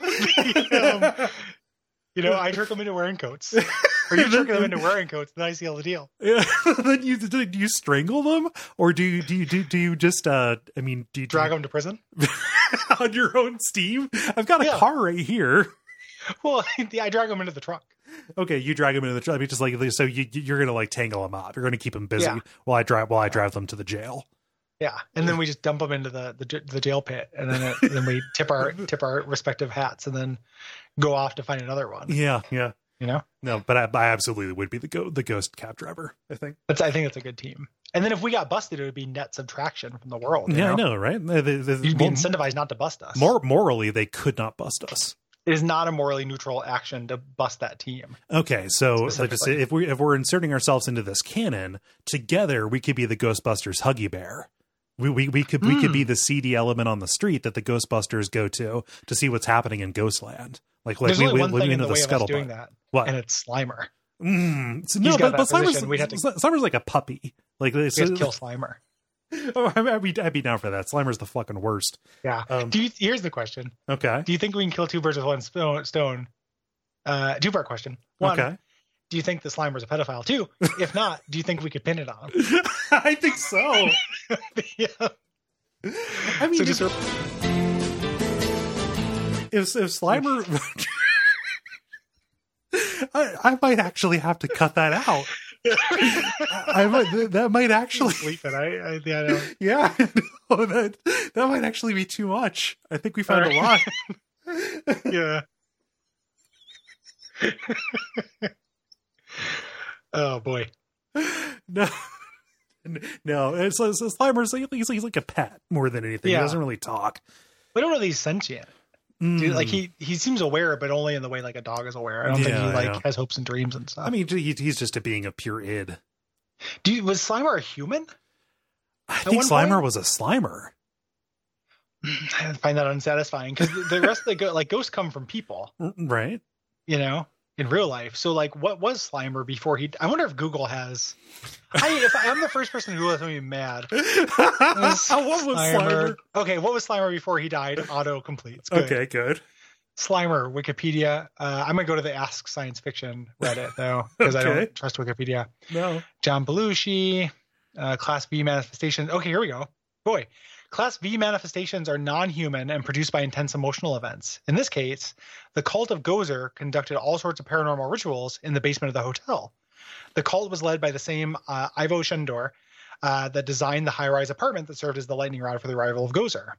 I trick them into wearing coats. Or you trick them into wearing coats, then I seal the deal. Yeah. Then do you strangle them, or do you just drag them to prison on your own steam? I've got a car right here. Well, I drag them into the truck. Okay, you drag them into the truck. I mean, just like, so you're gonna like tangle them up. You're gonna keep them busy while I drive them to the jail. Yeah, and then we just dump them into the jail pit, and then we tip our respective hats, and then go off to find another one. Yeah. No, but I absolutely would be the ghost cab driver. I think that's a good team. And then if we got busted, it would be net subtraction from the world. I know, right? You'd be incentivized not to bust us. Morally, they could not bust us. It is not a morally neutral action to bust that team. Okay, so if we're inserting ourselves into this canon together, we could be the Ghostbusters Huggy Bear. We could be the seedy element on the street that the Ghostbusters go to see what's happening in Ghostland. Like there's only one thing in the way of us doing that. What? And it's Slimer. No, but Slimer's like a puppy. Like this is kill Slimer. Oh, I'd be down for that. Slimer's the fucking worst. Yeah. Here's the question. Okay. Do you think we can kill two birds with one stone? Two-part question. One. Okay. Do you think the Slimer's a pedophile? Two, if not, do you think we could pin it on him? I think so. Yeah. I mean, if Slimer, I might actually have to cut that out. That might actually sleep it. Yeah, that might actually be too much. I think we found a lot. Yeah. Oh boy. No. It's Slimer's he's like a pet more than anything. Yeah. He doesn't really talk. We don't know that he's sentient. Dude, like he seems aware, but only in the way like a dog is aware. I don't think he has hopes and dreams and stuff. I mean, he's just a being of pure id. Was Slimer a human? I think Slimer was a Slimer. I find that unsatisfying because the rest of the ghosts come from people, right? In real life. So like, what was Slimer before he? I wonder if Google has. If I'm the first person to Google, it's gonna be mad. What was Slimer? Okay, what was Slimer before he died? Auto completes. Okay, good. Slimer, Wikipedia. I'm gonna go to the Ask Science Fiction Reddit though, because I don't trust Wikipedia. No. John Belushi, Class V manifestation. Okay, here we go. Boy. Class V manifestations are non-human and produced by intense emotional events. In this case, the cult of Gozer conducted all sorts of paranormal rituals in the basement of the hotel. The cult was led by the same Ivo Shendor that designed the high-rise apartment that served as the lightning rod for the arrival of Gozer.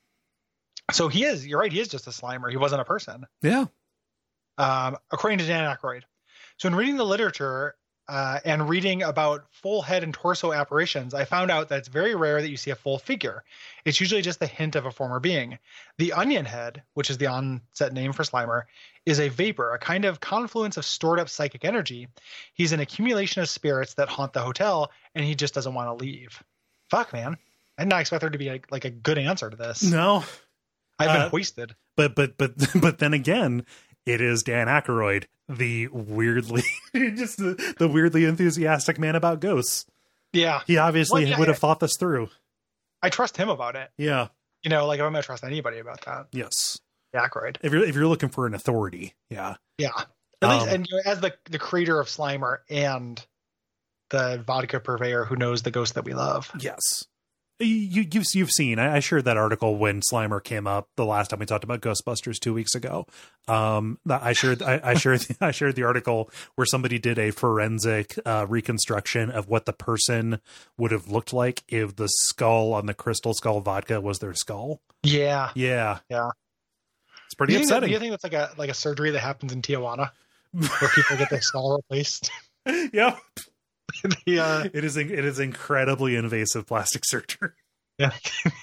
So you're right, he is just a Slimer. He wasn't a person. Yeah. According to Dan Aykroyd. So in reading the literature and reading about full head and torso apparitions, I found out that it's very rare that you see a full figure. It's usually just the hint of a former being. The onion head, which is the onset name for Slimer, is a vapor, a kind of confluence of stored up psychic energy. He's an accumulation of spirits that haunt the hotel, and he just doesn't want to leave. Fuck, man. I did not expect there to be a good answer to this. No. I've been hoisted. But then again, it is Dan Aykroyd, the weirdly the weirdly enthusiastic man about ghosts. Yeah. He obviously would have thought this through. I trust him about it. Yeah. I'm going to trust anybody about that. Yes. Aykroyd. If you're looking for an authority. Yeah. Yeah. At least, and as the creator of Slimer and the vodka purveyor who knows the ghost that we love. Yes. You've seen. I shared that article when Slimer came up the last time we talked about Ghostbusters 2 weeks ago. I shared the article where somebody did a forensic reconstruction of what the person would have looked like if the skull on the Crystal Skull vodka was their skull. Yeah. It's pretty upsetting. Do you think that's like a surgery that happens in Tijuana where people get their skull replaced? Yeah. It is incredibly invasive plastic surgery. Yeah.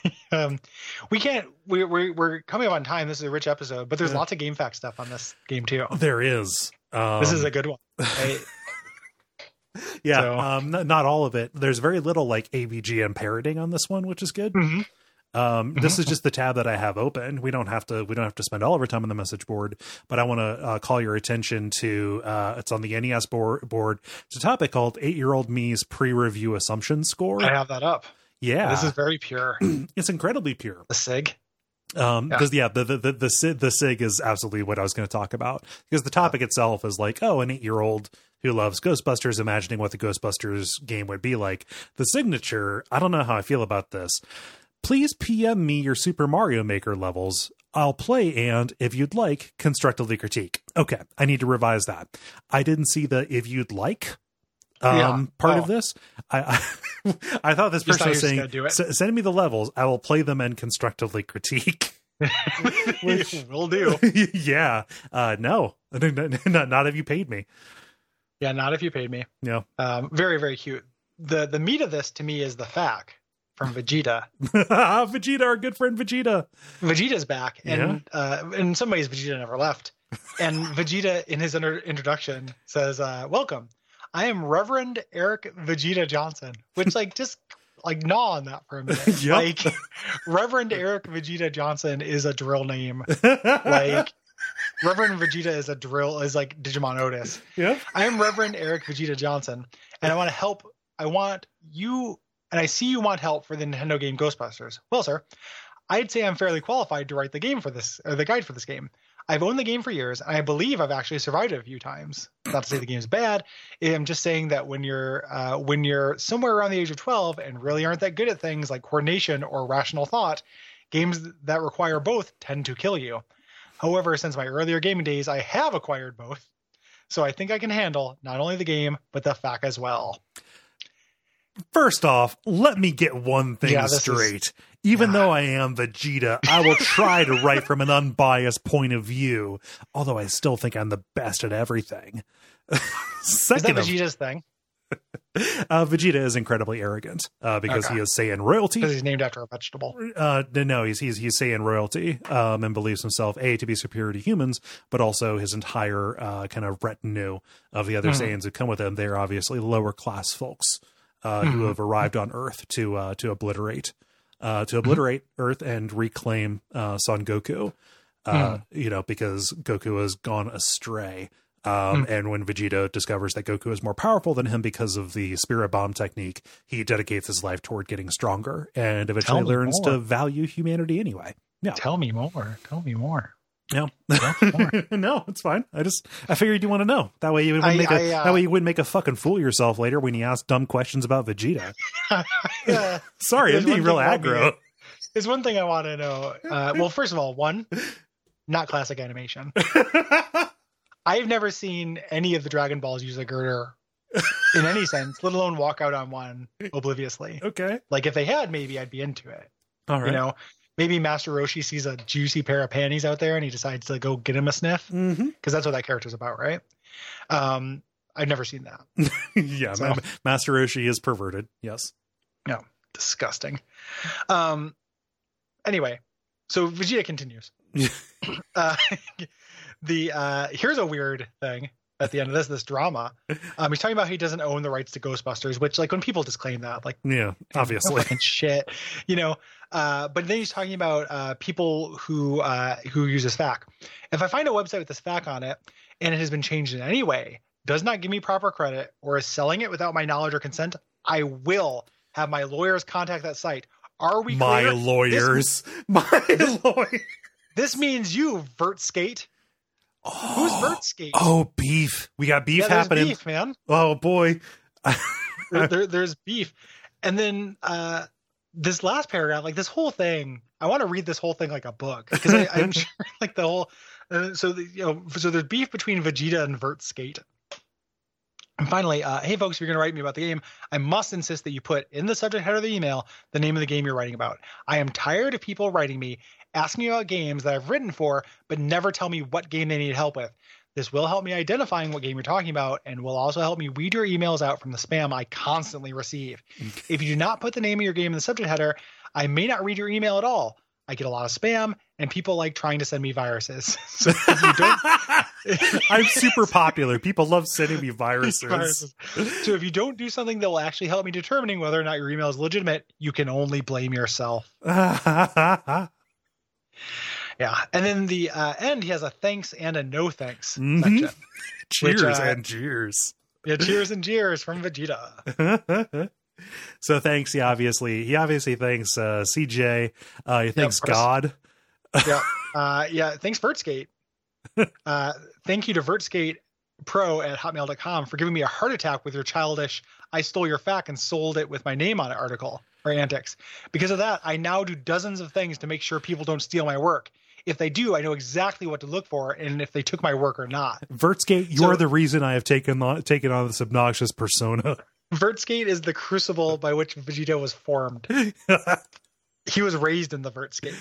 We're coming up on time. This is a rich episode, but there's lots of GameFAQ stuff on this game too. There is. This is a good one. Right? Yeah. So. Not all of it. There's very little like AVGN parroting on this one, which is good. Mm-hmm. This is just the tab that I have open. We don't have to spend all of our time on the message board, but I want to call your attention to it's on the NES board. It's a topic called 8-Year-Old Me's pre-review assumption score. I have that up. Yeah, this is very pure. It's incredibly pure. The SIG. The SIG is absolutely what I was going to talk about, because the topic itself is like, an 8-year-old who loves Ghostbusters imagining what the Ghostbusters game would be like. The signature, I don't know how I feel about this. Please PM me your Super Mario Maker levels. I'll play and, if you'd like, constructively critique. Okay, I need to revise that. I didn't see the "if you'd like" part of this. I thought this person was saying, "Send me the levels. I will play them and constructively critique." Which will do. Yeah. No, not if you paid me. Yeah, not if you paid me. Yeah. Very, very cute. The meat of this to me is the FAQ from Vegeta. Vegeta, our good friend Vegeta. Vegeta's back, and in some ways Vegeta never left. And Vegeta, in his introduction, says, "Welcome. I am Reverend Eric Vegeta Johnson," which just gnaw on that for a minute. Yep. Like, Reverend Eric Vegeta Johnson is a drill name. Like, Reverend Vegeta is like Digimon Otis. Yeah. I am Reverend Eric Vegeta Johnson, and I want to help. I want you. And I see you want help for the Nintendo game Ghostbusters. Well, sir, I'd say I'm fairly qualified to write the game for this, or the guide for this game. I've owned the game for years, and I believe I've actually survived it a few times. Not to say the game's bad. I'm just saying that when you're somewhere around the age of 12 and really aren't that good at things like coordination or rational thought, games that require both tend to kill you. However, since my earlier gaming days, I have acquired both. So I think I can handle not only the game, but the FAQ as well. First off, let me get one thing straight. Even though I am Vegeta, I will try to write from an unbiased point of view, although I still think I'm the best at everything. Is that Vegeta's thing? Vegeta is incredibly arrogant because he is Saiyan royalty. Because he's named after a vegetable. No, he's Saiyan royalty and believes himself to be superior to humans, but also his entire kind of retinue of the other Saiyans who come with him. They're obviously lower class folks who have arrived on Earth to obliterate Earth and reclaim Son Goku. Because Goku has gone astray. And when Vegeta discovers that Goku is more powerful than him because of the Spirit Bomb technique, he dedicates his life toward getting stronger and eventually learns to value humanity anyway. Yeah. Tell me more. Yeah. No, it's fine. I figured you want to know. That way you wouldn't make a fucking fool of yourself later when you ask dumb questions about Vegeta. Sorry, I'm being real aggro. There's one thing I want to know. Well, first of all, not classic animation. I've never seen any of the Dragon Balls use a girder in any sense, let alone walk out on one obliviously. Okay. Like, if they had, maybe I'd be into it. All right. Maybe Master Roshi sees a juicy pair of panties out there and he decides to go get him a sniff. Because that's what that character's about, right? I've never seen that. Yeah, so. Master Roshi is perverted. Yes. No, disgusting. Anyway, so Vegeta continues. Here's a weird thing at the end of this drama. He's talking about he doesn't own the rights to Ghostbusters, which, like, when people disclaim that, like, yeah, obviously, fucking shit, but then he's talking about people who use this FAQ. If I find a website with this FAQ on it and it has been changed in any way, does not give me proper credit, or is selling it without my knowledge or consent, I will have my lawyers contact that site. Are we my clear? Lawyers? This means you, Vertskate. Oh, who's Vertskate? Oh, beef. We got beef happening. Beef, man. Oh boy. There's beef. And then this last paragraph, like this whole thing, I want to read this whole thing like a book because I'm sure like the whole. So there's beef between Vegeta and Vertskate. And finally, hey folks, if you're going to write me about the game, I must insist that you put in the subject header of the email the name of the game you're writing about. I am tired of people writing me, asking me about games that I've written for, but never tell me what game they need help with. This will help me identifying what game you're talking about and will also help me weed your emails out from the spam I constantly receive. If you do not put the name of your game in the subject header, I may not read your email at all. I get a lot of spam, and people like trying to send me viruses. So if you don't, I'm super popular. People love sending me viruses. So if you don't do something that will actually help me determining whether or not your email is legitimate, you can only blame yourself. Yeah. And then the end, he has a thanks and a no thanks section. Cheers and jeers. Yeah, cheers and jeers from Vegeta. So thanks. He obviously thanks CJ. He thanks God. Yeah. Thanks Vertskate. Thank you to Vertskate Pro at hotmail.com for giving me a heart attack with your childish "I stole your fact and sold it with my name on it" article or antics. Because of that, I now do dozens of things to make sure people don't steal my work. If they do, I know exactly what to look for and if they took my work or not. Vertskate, you're the reason I have taken on this obnoxious persona. Vertskate is the crucible by which Vegeta was formed. He was raised in the Vertskate.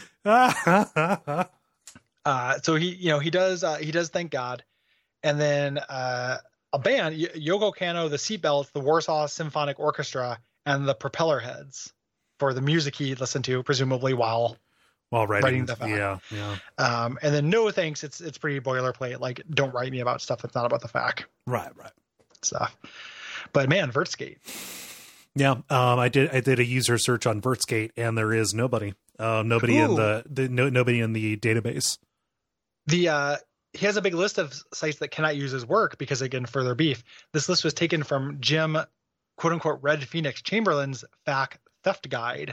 So he does thank God, and then a band, Yoko Kanno, the Seatbelts, the Warsaw Symphonic Orchestra, and the Propeller Heads for the music he listened to, presumably while writing the FAQ. Yeah. And then no thanks. It's pretty boilerplate. Like, don't write me about stuff that's not about the FAQ. Right. Stuff. But man, Vertskate. Yeah, I did a user search on Vertskate, and there is nobody in nobody in the database. He has a big list of sites that cannot use his work because, again, further beef. This list was taken from Jim, quote unquote, Red Phoenix Chamberlain's FAQ theft guide.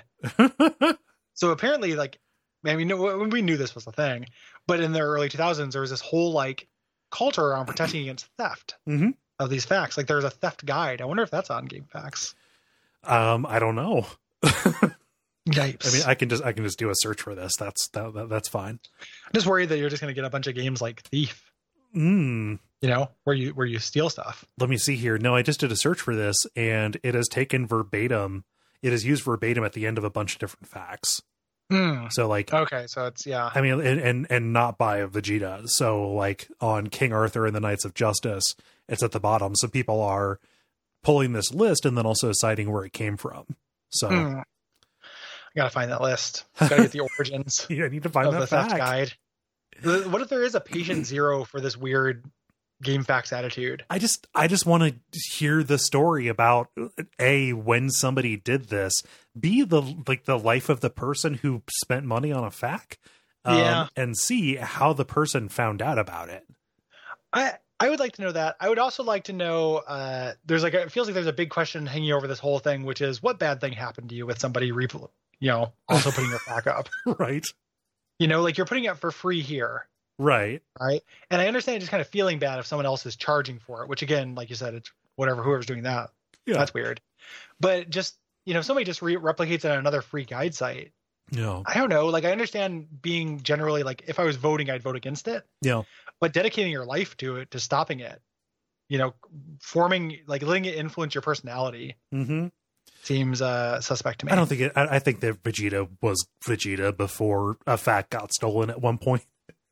So apparently, like, I mean, we knew this was a thing, but in the early 2000s, there was this whole like culture around protecting against theft. Mm-hmm. Of these facts. Like, there's a theft guide. I wonder if that's on GameFAQs. I don't know. Yipes. I mean, I can just do a search for this. That's fine. I'm just worried that you're just going to get a bunch of games like Thief. You know, where you steal stuff. Let me see here. No, I just did a search for this, and it has taken verbatim. It is used verbatim at the end of a bunch of different facts. So like, okay, so it's I mean, and not by Vegeta. So like on King Arthur and the Knights of Justice, it's at the bottom. So people are pulling this list and then also citing where it came from. So I gotta find that list. Gotta get the origins. Yeah, I need to find that the theft guide. What if there is a patient zero for this weird GameFAQs attitude? I just want to hear the story about A, when somebody did this, B, the life of the person who spent money on a FAQ, and C, how the person found out about it. I would like to know that. I would also like to know, it feels like there's a big question hanging over this whole thing, which is what bad thing happened to you with somebody, also putting your FAQ up. Right. Like you're putting it for free here. Right. And I understand just kind of feeling bad if someone else is charging for it, which again, like you said, it's whatever, whoever's doing that. Yeah. That's weird. But just, if somebody just replicates it on another free guide site. Yeah. I don't know. Like I understand being generally like, if I was voting, I'd vote against it. Yeah. But dedicating your life to it, to stopping it, forming, like letting it influence your personality seems suspect to me. I don't think I think that Vegeta was Vegeta before a FAQ got stolen at one point.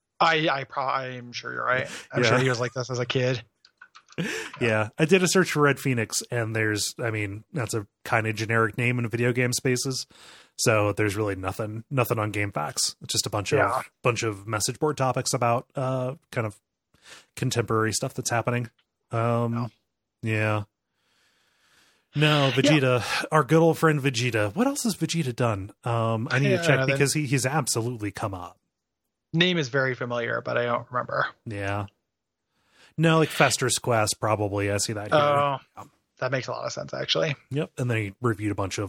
I'm sure you're right. I'm sure he was like this as a kid. Yeah. I did a search for Red Phoenix, and that's a kind of generic name in video game spaces. So there's really nothing on GameFAQs. It's just a bunch of message board topics about kind of contemporary stuff that's happening. Yeah. No, Vegeta, our good old friend Vegeta. What else has Vegeta done? I need to check because he's absolutely come up. Name is very familiar, but I don't remember. Yeah. No, like Fester's Quest, probably. I see that here. Oh, that makes a lot of sense, actually. Yep. And then he reviewed a bunch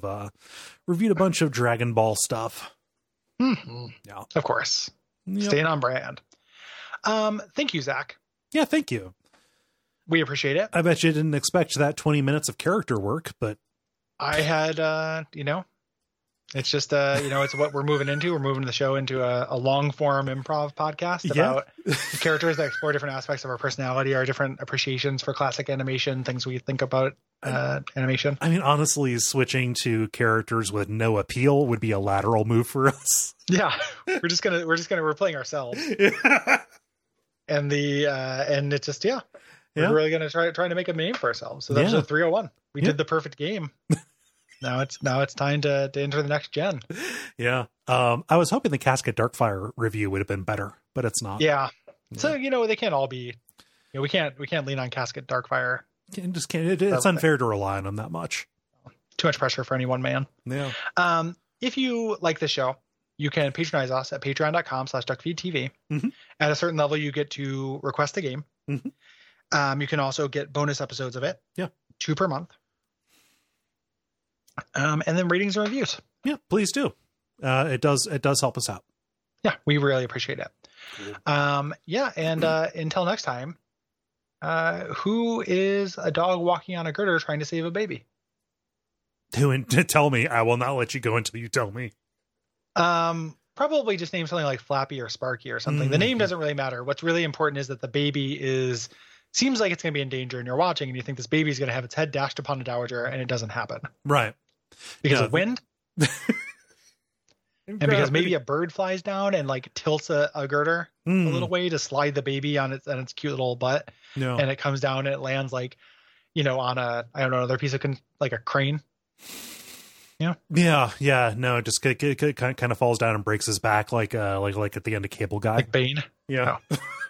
of Dragon Ball stuff. Mm-hmm. Yeah. Of course. Yep. Staying on brand. Thank you, Zach. Yeah, thank you. We appreciate it. I bet you didn't expect that 20 minutes of character work, but I had, It's just, it's what we're moving into. We're moving the show into a long form improv podcast about characters that explore different aspects of our personality, our different appreciations for classic animation, things we think about animation. I mean, honestly, switching to characters with no appeal would be a lateral move for us. Yeah, we're playing ourselves. And it's just, we're really going to try to make a name for ourselves. So that's episode 301. We did the perfect game. Now it's time to enter the next gen. Yeah. I was hoping the Casket Darkfire review would have been better, but it's not. Yeah. So, they can't all be, we can't lean on Casket Darkfire. It's unfair to rely on them that much. Too much pressure for any one man. Yeah. If you like the show, you can patronize us at patreon.com/duckfeedtv. Mm-hmm. At a certain level, you get to request a game. Mm-hmm. You can also get bonus episodes of it. Yeah. 2 per month. And then ratings and reviews. Yeah, please do. It does help us out. Yeah, we really appreciate it. Cool. And until next time, who is a dog walking on a girder trying to save a baby? Tell me. I will not let you go until you tell me. Probably just name something like Flappy or Sparky or something. The name doesn't really matter. What's really important is that the baby seems like it's going to be in danger, and you're watching and you think this baby is going to have its head dashed upon a dowager, and it doesn't happen. Right. Because of wind. And because maybe a bird flies down and like tilts a girder a little way to slide the baby on its cute little butt. No. And it comes down and it lands like, on another piece of like a crane. Yeah. No, it just kind of falls down and breaks his back like at the end of Cable Guy. Like Bane. Yeah. Oh.